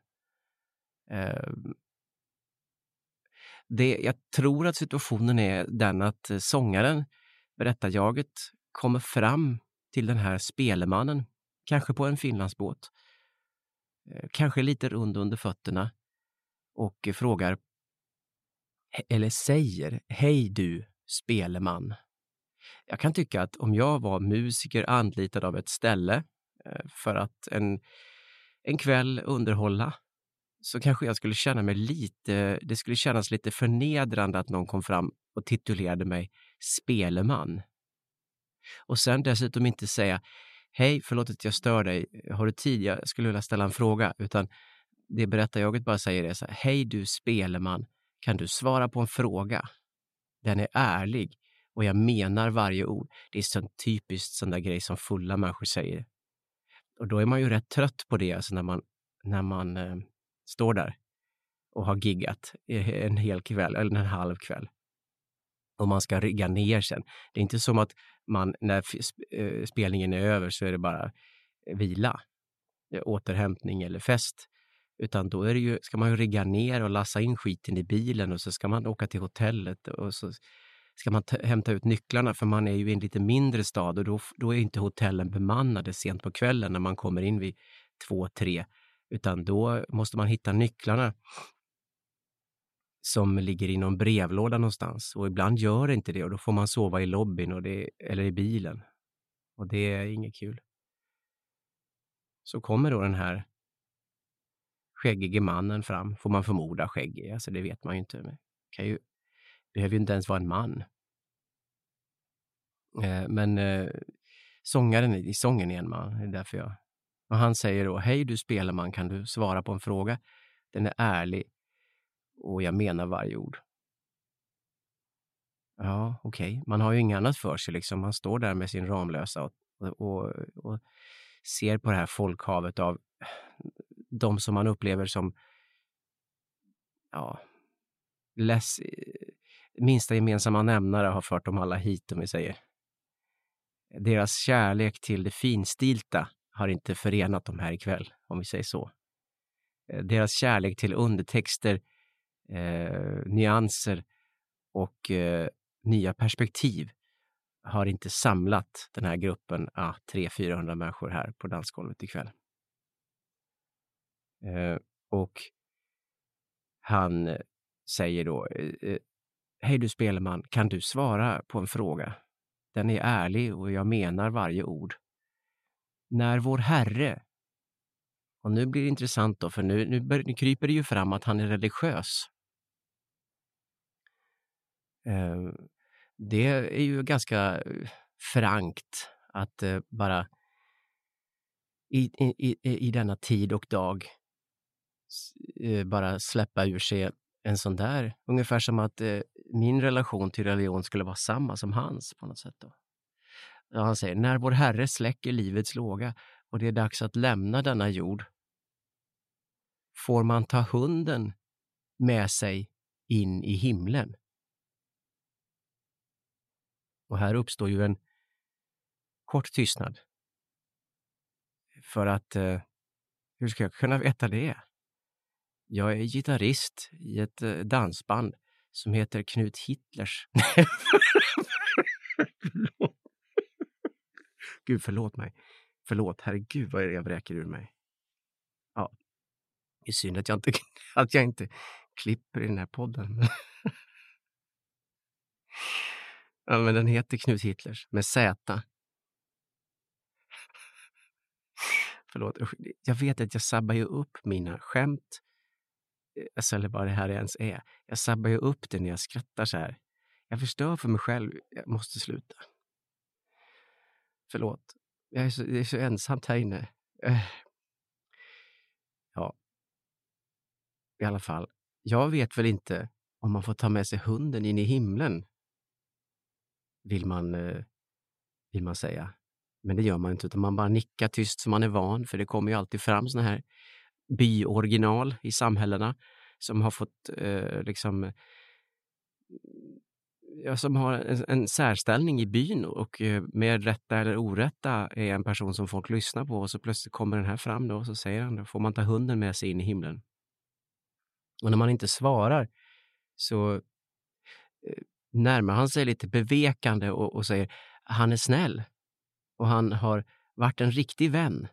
Jag tror att situationen är den att sångaren, berättarjaget, kommer fram till den här spelemannen, kanske på en Finlandsbåt, kanske lite rund under fötterna, och frågar, eller säger, hej du speleman. Jag kan tycka att om jag var musiker anlitad av ett ställe för att en kväll underhålla, så kanske jag skulle känna mig det skulle kännas lite förnedrande att någon kom fram och titulerade mig speleman. Och sen dessutom inte säga, hej, förlåt att jag stör dig, har du tid? Jag skulle vilja ställa en fråga. Utan det berättarjaget bara säger det så här, hej du speleman, kan du svara på en fråga? Den är ärlig och jag menar varje ord. Det är så typiskt sån där grej som fulla människor säger. Och då är man ju rätt trött på det, alltså när man står där och har giggat en hel kväll eller en halv kväll. Och man ska rigga ner sen. Det är inte som att när spelningen är över så är det bara vila, återhämtning eller fest. Utan då ska man ju rigga ner och lassa in skiten i bilen, och så ska man åka till hotellet och så ska man hämta ut nycklarna, för man är ju i en lite mindre stad, och då är inte hotellen bemannade sent på kvällen när man kommer in vid 2-3, utan då måste man hitta nycklarna som ligger i någon brevlåda någonstans, och ibland gör det inte det, och då får man sova i lobbyn eller i bilen, och det är inget kul. Så kommer då den här skäggige mannen fram, får man förmoda skäggig, alltså det vet man ju inte, men behöver ju inte ens vara en man. Men sångaren i sången är en man, det är därför och han säger då, hej du speleman, kan du svara på en fråga? Den är ärlig och jag menar varje ord. Ja, okej. Man har ju inget annat för sig liksom. Man står där med sin Ramlösa och ser på det här folkhavet av de som man upplever som minsta gemensamma nämnare har fört dem alla hit, om vi säger. Deras kärlek till det finstilta har inte förenat dem här ikväll, om vi säger så. Deras kärlek till undertexter, nyanser och nya perspektiv har inte samlat den här gruppen 300-400 människor här på dansgolvet ikväll. Och han säger då, hej du speleman, kan du svara på en fråga? Den är ärlig och jag menar varje ord. När vår Herre, och nu blir det intressant då, för nu kryper det ju fram att han är religiös. Det är ju ganska frankt att bara i denna tid och dag bara släppa ur sig en sån där, ungefär som att min relation till religion skulle vara samma som hans på något sätt då. Ja, han säger, när vår Herre släcker livets låga och det är dags att lämna denna jord, får man ta hunden med sig in i himlen. Och här uppstår ju en kort tystnad. För att, hur ska jag kunna veta det? Jag är gitarrist i ett dansband som heter Knut Hitlers. Gud, förlåt mig. Förlåt, herregud vad är det jag vräker ur mig. Ja, det är synd att jag inte klipper i den här podden. Ja, men den heter Knut Hitlers med Z. Förlåt, jag vet att jag sabbar ju upp mina skämt. Alltså, eller vad det här ens är. Jag sabbar ju upp det när jag skrattar så här. Jag förstör för mig själv. Jag måste sluta. Förlåt. Det är så ensamt här inne. Ja. I alla fall. Jag vet väl inte om man får ta med sig hunden in i himlen. Vill man säga. Men det gör man inte, utan man bara nickar tyst som man är van. För det kommer ju alltid fram såna här byoriginal i samhällena som har fått som har en särställning i byn och med rätta eller orätta är en person som folk lyssnar på, och så plötsligt kommer den här fram då och så säger han, då får man ta hunden med sig in i himlen. Och när man inte svarar så närmar han sig lite bevekande och säger, han är snäll och han har varit en riktig vän.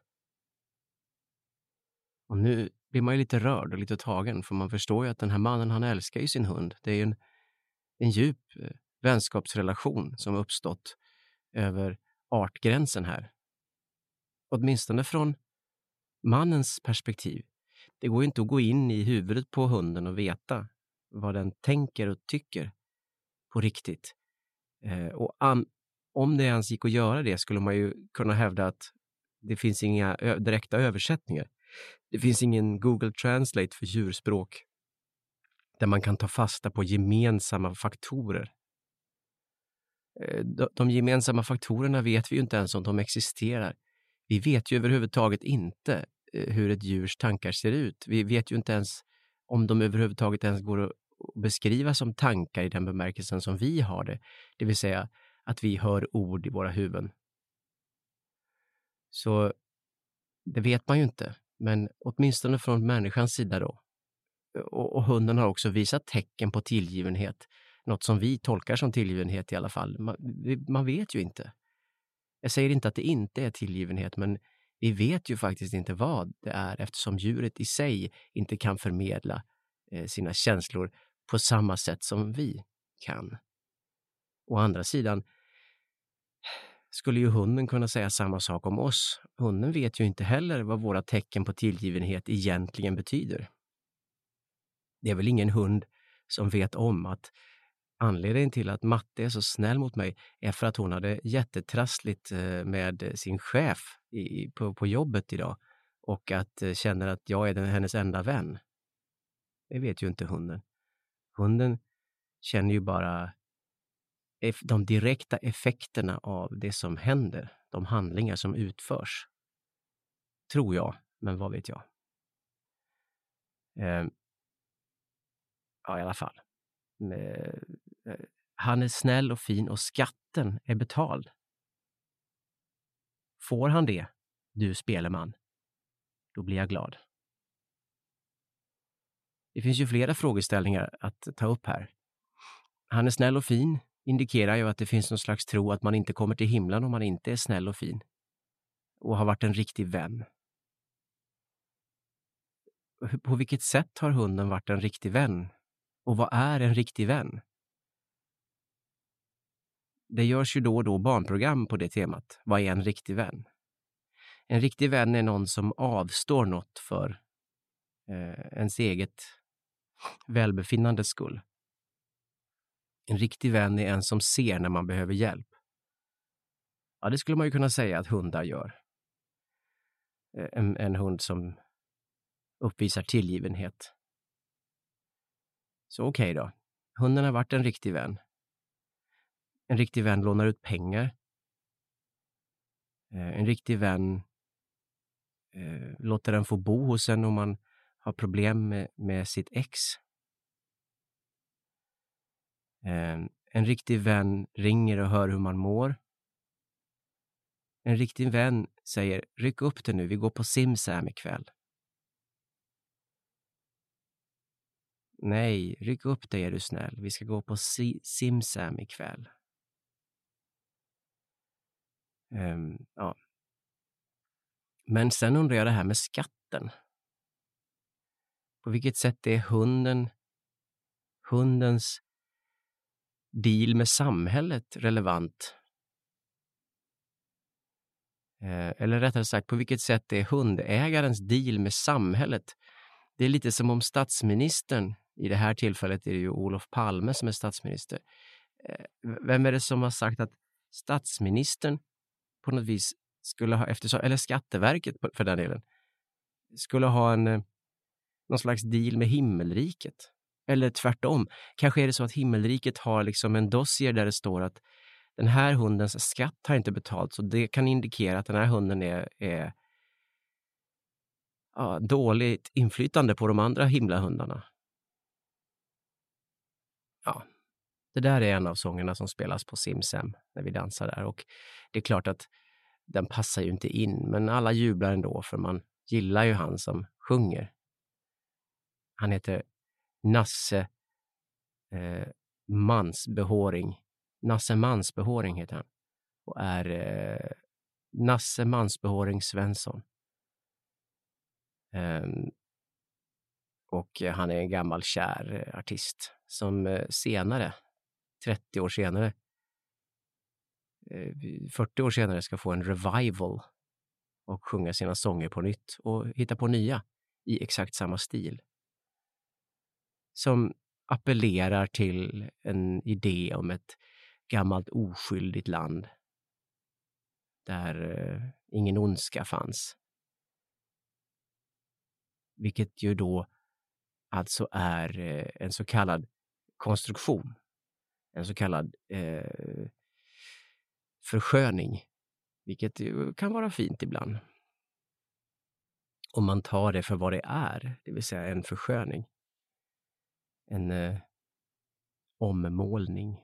Och nu blir man ju lite rörd och lite tagen, för man förstår ju att den här mannen, han älskar ju sin hund. Det är ju en djup vänskapsrelation som uppstått över artgränsen här. Åtminstone från mannens perspektiv. Det går ju inte att gå in i huvudet på hunden och veta vad den tänker och tycker på riktigt. Och om det ens gick att göra det skulle man ju kunna hävda att det finns inga direkta översättningar. Det finns ingen Google Translate för djurspråk där man kan ta fasta på gemensamma faktorer. De gemensamma faktorerna vet vi ju inte ens om de existerar. Vi vet ju överhuvudtaget inte hur ett djurs tankar ser ut. Vi vet ju inte ens om de överhuvudtaget ens går att beskriva som tankar i den bemärkelsen som vi har det. Det vill säga att vi hör ord i våra huvuden. Så det vet man ju inte. Men åtminstone från människans sida då. Och hunden har också visat tecken på tillgivenhet. Något som vi tolkar som tillgivenhet i alla fall. Man vet ju inte. Jag säger inte att det inte är tillgivenhet, men vi vet ju faktiskt inte vad det är, eftersom djuret i sig inte kan förmedla sina känslor på samma sätt som vi kan. Å andra sidan skulle ju hunden kunna säga samma sak om oss. Hunden vet ju inte heller vad våra tecken på tillgivenhet egentligen betyder. Det är väl ingen hund som vet om att anledningen till att Matte är så snäll mot mig är för att hon hade jättetrassligt med sin chef på jobbet idag och att känner att jag är hennes enda vän. Det vet ju inte hunden. Hunden känner ju bara de direkta effekterna av det som händer, de handlingar som utförs. Tror jag, men vad vet jag? Ja, i alla fall. Han är snäll och fin och skatten är betald. Får han det, du speleman, då blir jag glad. Det finns ju flera frågeställningar att ta upp här. Han är snäll och fin indikerar ju att det finns någon slags tro att man inte kommer till himlen om man inte är snäll och fin. Och har varit en riktig vän. På vilket sätt har hunden varit en riktig vän? Och vad är en riktig vän? Det görs ju då och då barnprogram på det temat. Vad är en riktig vän? En riktig vän är någon som avstår något för ens eget välbefinnandes skull. En riktig vän är en som ser när man behöver hjälp. Ja, det skulle man ju kunna säga att hundar gör. En hund som uppvisar tillgivenhet. Så okej då. Hunden har varit en riktig vän. En riktig vän lånar ut pengar. En riktig vän låter den få bo hos en om man har problem med sitt ex. En riktig vän ringer och hör hur man mår. En riktig vän säger, ryck upp det nu, vi går på Simsam ikväll. Nej, ryck upp det är du snäll, vi ska gå på Simsam ikväll. Ja. Men sen undrar jag det här med skatten. På vilket sätt är hundens deal med samhället relevant? Eller rättare sagt, på vilket sätt är hundägarens deal med samhället? Det är lite som om statsministern, i det här tillfället är det ju Olof Palme som är statsminister. Vem är det som har sagt att statsministern på något vis skulle ha, eller Skatteverket för den delen, skulle ha någon slags deal med himmelriket? Eller tvärtom, kanske är det så att himmelriket har liksom en dossier där det står att den här hundens skatt har inte betalt, så det kan indikera att den här hunden är dåligt inflytande på de andra himlahundarna. Ja, det där är en av sångerna som spelas på Simsam när vi dansar där, och det är klart att den passar ju inte in, men alla jublar ändå för man gillar ju han som sjunger. Han heter Nasse Mansbehåring. Nasse Mansbehåring heter han. Och är Nasse Mansbehåring Svensson. Och han är en gammal kär artist som senare, 30 år senare, 40 år senare ska få en revival och sjunga sina sånger på nytt och hitta på nya i exakt samma stil. Som appellerar till en idé om ett gammalt oskyldigt land där ingen ondska fanns. Vilket ju då alltså är en så kallad konstruktion. En så kallad försköning. Vilket ju kan vara fint ibland. Om man tar det för vad det är. Det vill säga en försköning. En ommålning.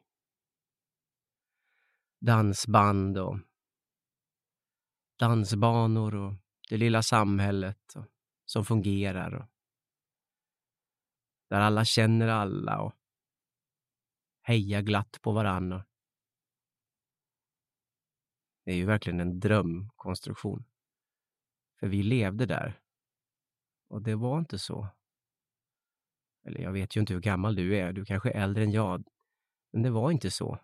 Dansband och dansbanor och det lilla samhället som fungerar. Och där alla känner alla och hejar glatt på varandra. Det är ju verkligen en drömkonstruktion. För vi levde där. Och det var inte så. Eller jag vet ju inte hur gammal du är. Du kanske är äldre än jag. Men det var inte så.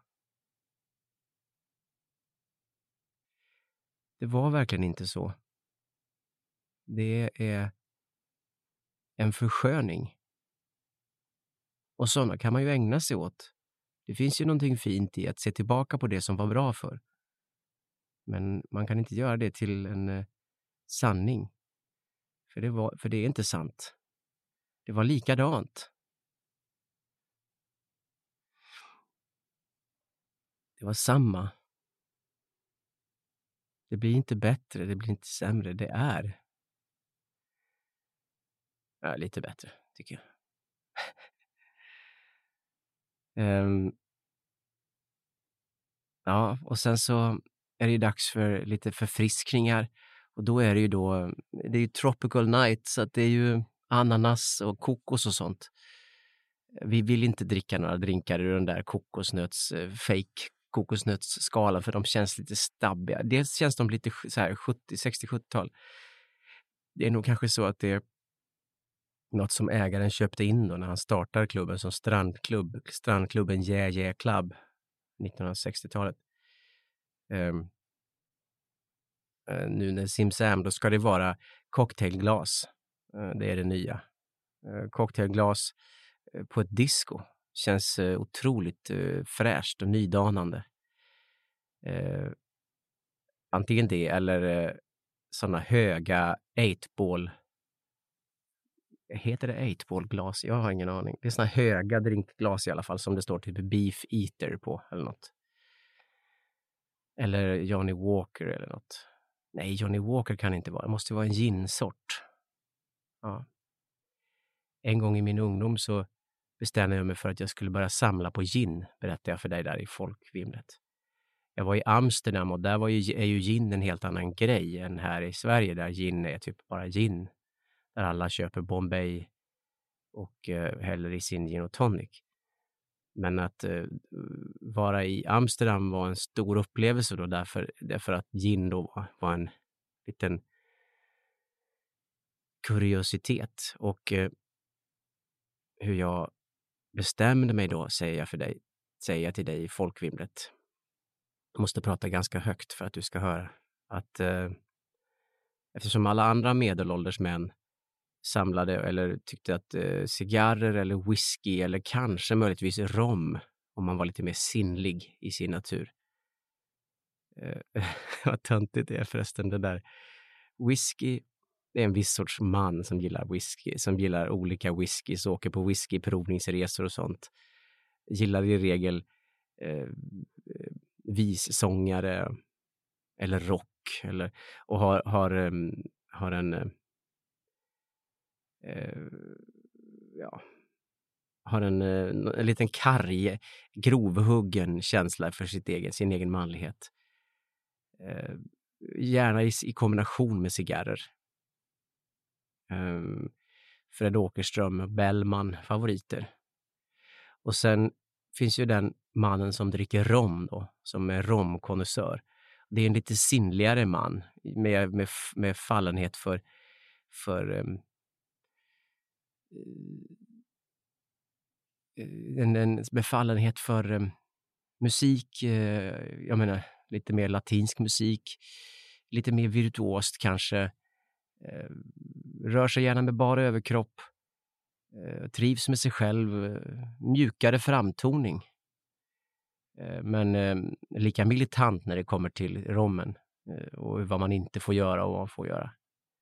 Det var verkligen inte så. Det är en försköning. Och sådana kan man ju ägna sig åt. Det finns ju någonting fint i att se tillbaka på det som var bra för. Men man kan inte göra det till en sanning. För det är inte sant. Det var likadant. Det var samma. Det blir inte bättre, det blir inte sämre. Det är lite bättre, tycker jag. Ja, och sen så är det ju dags för lite förfriskningar. Och då är det ju det är ju tropical night, så att det är ju ananas och kokos och sånt. Vi vill inte dricka några drinkar ur den där fake kokosnötsskalan, för de känns lite stabbiga. Dels känns de lite så här 60-70-tal. Det är nog kanske så att det är något som ägaren köpte in då när han startar klubben som strandklubben Yeah Club 1960-talet. Nu när Simsam, då ska det vara cocktailglas. Det är det nya. Cocktailglas på ett disco känns otroligt fräscht och nydanande. Antingen det eller sådana höga 8-ball. Heter det 8-ball-glas? Jag har ingen aning. Det är sådana höga drinkglas i alla fall som det står typ Beef Eater på eller något. Eller Johnny Walker eller något. Nej, Johnny Walker kan inte vara. Det måste vara en ginsort. Ja. En gång i min ungdom så bestämde jag mig för att jag skulle börja samla på gin, berättade jag för dig där i folkvimlet. Jag var i Amsterdam och där är ju gin en helt annan grej än här i Sverige där gin är typ bara gin. Där alla köper Bombay och häller i sin gin och tonic. Men att vara i Amsterdam var en stor upplevelse då därför att gin då var en liten kuriositet. Och hur jag bestämde mig då säger jag till dig i folkvimlet. Jag måste prata ganska högt för att du ska höra att eftersom alla andra medelålders män samlade eller tyckte att cigarrer eller whisky eller kanske möjligtvis rom om man var lite mer sinnlig i sin natur. Vad töntigt det är förresten det där. Whisky, det är en viss sorts man som gillar whisky, som gillar olika whiskys, åker på whiskyprovningsresor och sånt. Gillar i regel vissångare eller rock eller och har en har en liten karg, grovhuggen känsla för sin egen manlighet. Gärna i kombination med cigarrer. Fred Åkerström och Bellman favoriter. Och sen finns ju den mannen som dricker rom då, som är romkonnässör. Det är en lite sinnligare man med fallenhet en befallenhet för musik, jag menar lite mer latinsk musik, lite mer virtuost kanske, rör sig gärna med bara överkropp, trivs med sig själv, mjukare framtoning, men lika militant när det kommer till rommen och vad man inte får göra och vad man får göra.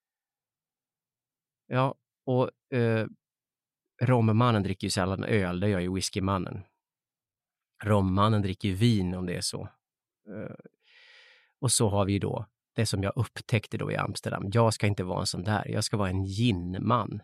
Ja, och rommannen dricker ju sällan öl, det gör ju whiskymannen. Rommannen dricker ju vin om det är så. Och så har vi då det som jag upptäckte då i Amsterdam. Jag ska inte vara en sån där, jag ska vara en ginman.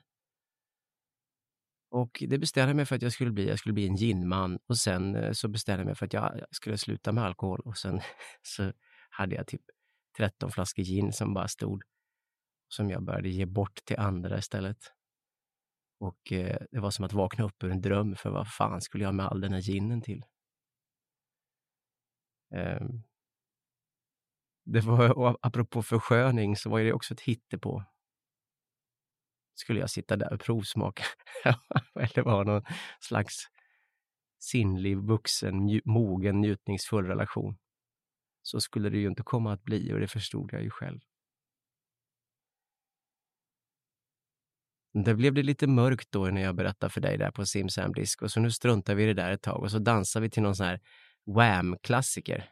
Och det bestämde jag mig för att jag skulle bli en ginman. Och sen så bestämde jag mig för att jag skulle sluta med alkohol. Och sen så hade jag typ 13 flaskor gin som bara stod. Som jag började ge bort till andra istället. Och det var som att vakna upp ur en dröm. För vad fan skulle jag med all den här ginen till? Det var, apropå försköning så var det också ett hittepå. Skulle jag sitta där och provsmaka eller vara någon slags sinnlig, vuxen, mogen, njutningsfull relation. Så skulle det ju inte komma att bli och det förstod jag ju själv. Det blev det lite mörkt då när jag berättade för dig där på Simsam Disco. Så nu struntar vi i det där ett tag och så dansar vi till någon sån här Wham-klassiker.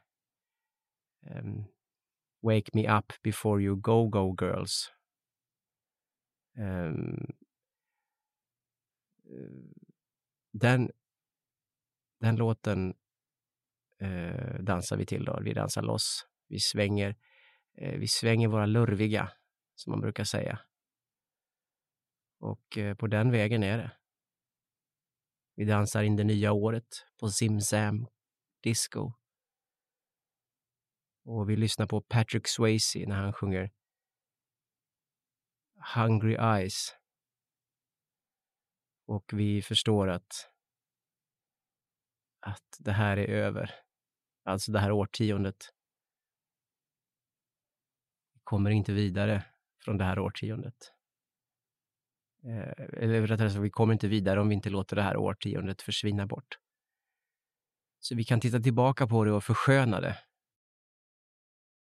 Wake me up before you go, go girls. Den låten dansar vi till då. Vi dansar loss. Vi svänger våra lurviga, som man brukar säga. Och på den vägen är det. Vi dansar in det nya året på Simsam Disco. Och vi lyssnar på Patrick Swayze när han sjunger Hungry Eyes. Och vi förstår att det här är över. Alltså det här årtiondet. Vi kommer inte vidare från det här årtiondet. Eller rättare sagt, vi kommer inte vidare om vi inte låter det här årtiondet försvinna bort. Så vi kan titta tillbaka på det och försköna det.